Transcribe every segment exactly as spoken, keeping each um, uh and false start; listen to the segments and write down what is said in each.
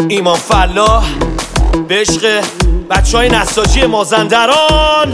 ایمان فلاح به عشق بچه های نساجی مازندران.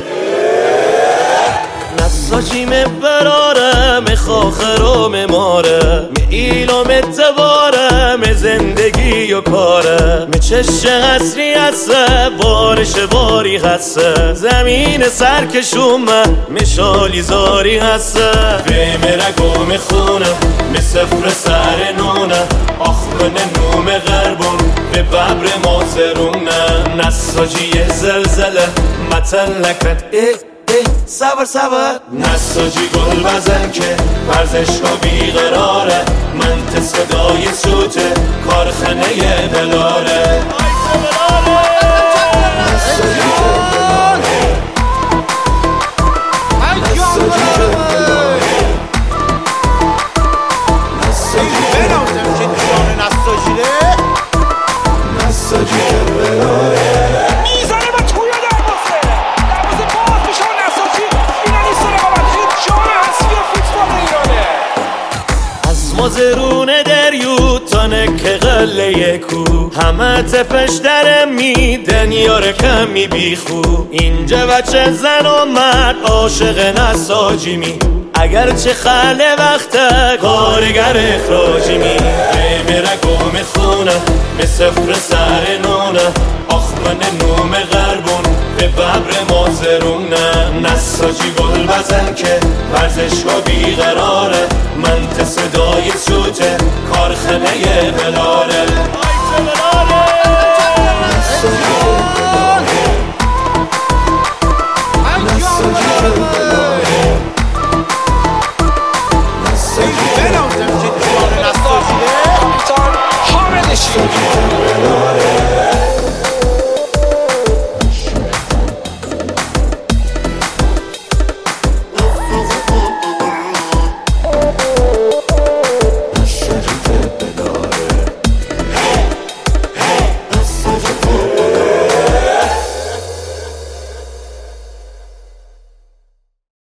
نساجی براره می خاخر می ماره می ایلام اتباره می زندگی و کاره می چشه حسری هسته بارش باری هسته زمین سرکشومه می شالی زاری هسته به می رگو می خونه می سفر سر نونه آخمن نوم غربون به ببر مازرونه. نساجی زلزله متلکت ای صبر صبر نساجی گل بزن که ورزشگاه بیقراره منت صدای سوته کارخانه بلاره نساجی بلاره نساجی بلاره نساجی بلاره نساجی بلاره مازرون دریو تا نک قله کو همه تپش در میدن یار کمی بیخو اینجا بچه زن و مرد عاشق نساجی می اگر چه خله وقته کارگر اخراجی می به رگو میخونه به سفر سر نونه آخمن نوم غربون به ببر مازرونه. نساجی گل بزن که ورزشگاه بیقراره منت صدای سوته کارخانه بلاره